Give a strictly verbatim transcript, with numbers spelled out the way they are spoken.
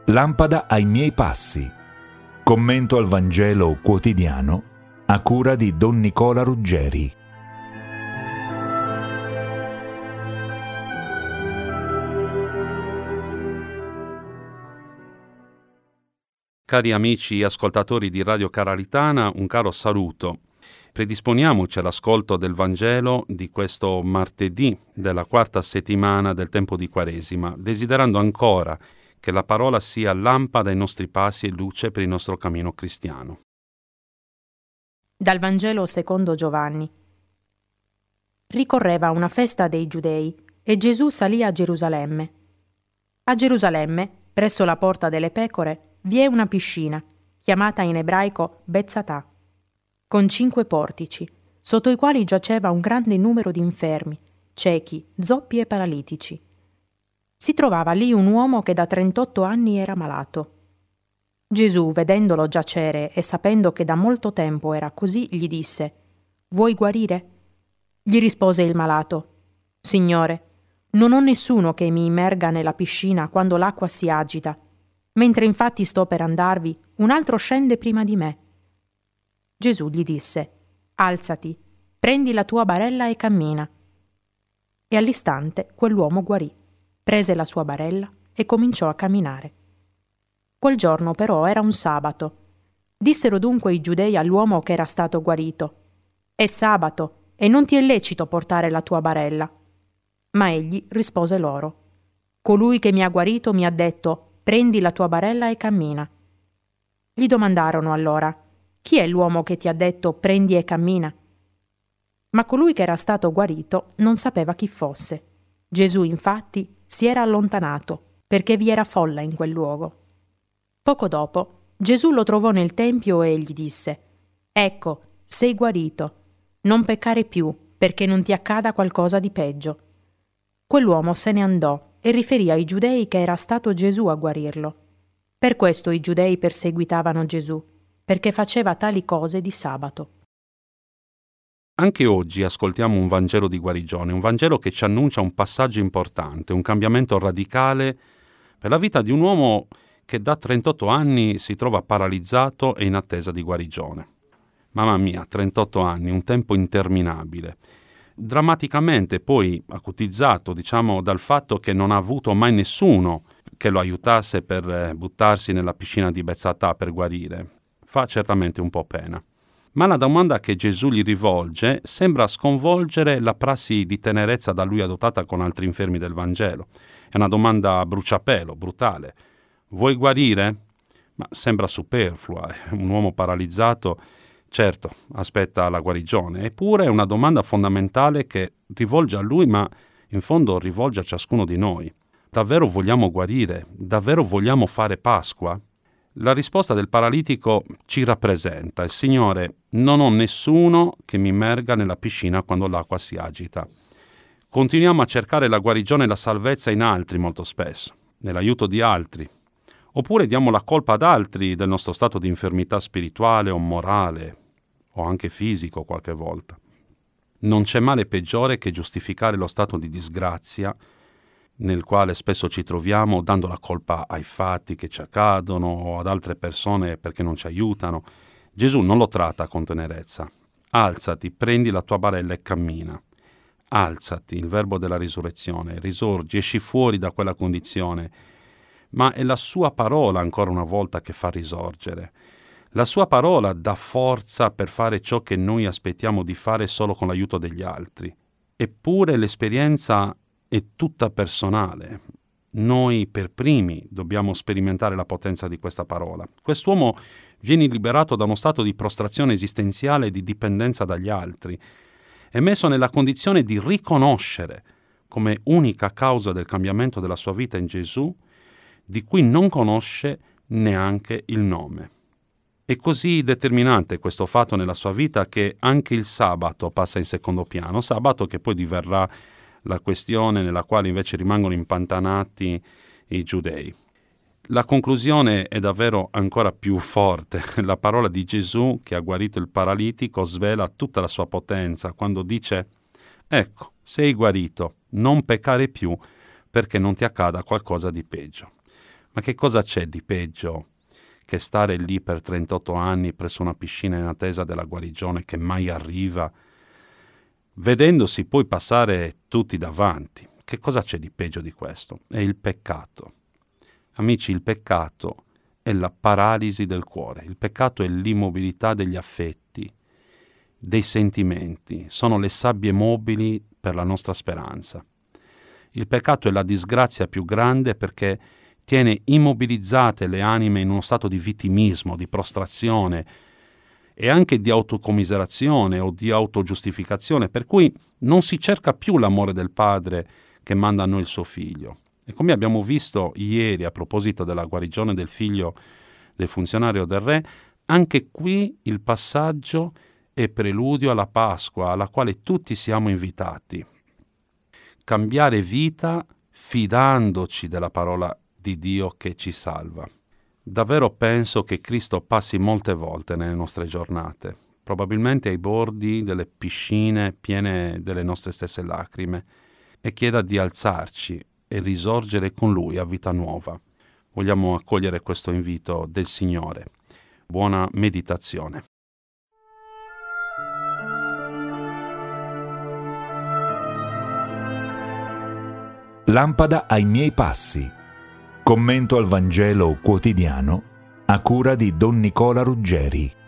lampada ai miei passi. Commento al Vangelo quotidiano a cura di Don Nicola Ruggeri. Cari amici ascoltatori di Radio Caralitana, un caro saluto. Predisponiamoci all'ascolto del Vangelo di questo martedì della quarta settimana del tempo di Quaresima, desiderando ancora che la parola sia lampada ai nostri passi e luce per il nostro cammino cristiano. Dal Vangelo secondo Giovanni. Ricorreva una festa dei Giudei e Gesù salì a Gerusalemme. A Gerusalemme, presso la porta delle pecore, vi è una piscina, chiamata in ebraico Betzatà, con cinque portici, sotto i quali giaceva un grande numero di infermi, ciechi, zoppi e paralitici. Si trovava lì un uomo che da trentotto anni era malato. Gesù, vedendolo giacere e sapendo che da molto tempo era così, gli disse: «Vuoi guarire?» Gli rispose il malato: «Signore, non ho nessuno che mi immerga nella piscina quando l'acqua si agita. Mentre infatti sto per andarvi, un altro scende prima di me». Gesù gli disse: «Alzati, prendi la tua barella e cammina». E all'istante quell'uomo guarì, prese la sua barella e cominciò a camminare. Quel giorno però era un sabato. Dissero dunque i giudei all'uomo che era stato guarito: «È sabato e non ti è lecito portare la tua barella». Ma egli rispose loro: «Colui che mi ha guarito mi ha detto: prendi la tua barella e cammina». Gli domandarono allora: «Chi è l'uomo che ti ha detto: prendi e cammina?» Ma colui che era stato guarito non sapeva chi fosse. Gesù infatti si era allontanato, perché vi era folla in quel luogo. Poco dopo Gesù lo trovò nel tempio e gli disse: «Ecco, sei guarito, non peccare più, perché non ti accada qualcosa di peggio». Quell'uomo se ne andò e riferì ai giudei che era stato Gesù a guarirlo. Per questo i giudei perseguitavano Gesù, perché faceva tali cose di sabato. Anche oggi ascoltiamo un Vangelo di guarigione, un Vangelo che ci annuncia un passaggio importante, un cambiamento radicale per la vita di un uomo che da trentotto anni si trova paralizzato e in attesa di guarigione. Mamma mia, trentotto anni, un tempo interminabile. Drammaticamente poi acutizzato, diciamo, dal fatto che non ha avuto mai nessuno che lo aiutasse per buttarsi nella piscina di Betzatà per guarire. Fa certamente un po' pena. Ma la domanda che Gesù gli rivolge sembra sconvolgere la prassi di tenerezza da lui adottata con altri infermi del Vangelo. È una domanda a bruciapelo, brutale. Vuoi guarire? Ma sembra superflua. Un uomo paralizzato, certo, aspetta la guarigione. Eppure è una domanda fondamentale che rivolge a lui, ma in fondo rivolge a ciascuno di noi. Davvero vogliamo guarire? Davvero vogliamo fare Pasqua? La risposta del paralitico ci rappresenta: il Signore, non ho nessuno che mi immerga nella piscina quando l'acqua si agita. Continuiamo a cercare la guarigione e la salvezza in altri molto spesso, nell'aiuto di altri. Oppure diamo la colpa ad altri del nostro stato di infermità spirituale o morale, o anche fisico qualche volta. Non c'è male peggiore che giustificare lo stato di disgrazia nel quale spesso ci troviamo, dando la colpa ai fatti che ci accadono o ad altre persone perché non ci aiutano. Gesù non lo tratta con tenerezza. Alzati, prendi la tua barella e cammina. Alzati, il verbo della risurrezione, risorgi, esci fuori da quella condizione. Ma è la sua parola ancora una volta che fa risorgere. La sua parola dà forza per fare ciò che noi aspettiamo di fare solo con l'aiuto degli altri. Eppure l'esperienza è tutta personale. Noi per primi dobbiamo sperimentare la potenza di questa parola. Quest'uomo viene liberato da uno stato di prostrazione esistenziale e di dipendenza dagli altri. È messo nella condizione di riconoscere come unica causa del cambiamento della sua vita in Gesù, di cui non conosce neanche il nome. È così determinante questo fatto nella sua vita che anche il sabato passa in secondo piano, sabato che poi diverrà la questione nella quale invece rimangono impantanati i giudei. La conclusione è davvero ancora più forte. La parola di Gesù che ha guarito il paralitico svela tutta la sua potenza quando dice: «Ecco, sei guarito, non peccare più perché non ti accada qualcosa di peggio». Ma che cosa c'è di peggio che stare lì per trentotto anni presso una piscina in attesa della guarigione che mai arriva, vedendosi poi passare tutti davanti? Che cosa c'è di peggio di questo? È il peccato. Amici, il peccato è la paralisi del cuore, il peccato è l'immobilità degli affetti, dei sentimenti, sono le sabbie mobili per la nostra speranza. Il peccato è la disgrazia più grande perché tiene immobilizzate le anime in uno stato di vittimismo, di prostrazione e anche di autocommiserazione o di autogiustificazione, per cui non si cerca più l'amore del Padre che manda a noi il suo Figlio. E come abbiamo visto ieri a proposito della guarigione del figlio del funzionario del re, anche qui il passaggio è preludio alla Pasqua, alla quale tutti siamo invitati. Cambiare vita fidandoci della parola di Dio che ci salva. Davvero penso che Cristo passi molte volte nelle nostre giornate, probabilmente ai bordi delle piscine piene delle nostre stesse lacrime, e chieda di alzarci e risorgere con Lui a vita nuova. Vogliamo accogliere questo invito del Signore. Buona meditazione. Lampada ai miei passi. Commento al Vangelo quotidiano a cura di Don Nicola Ruggeri.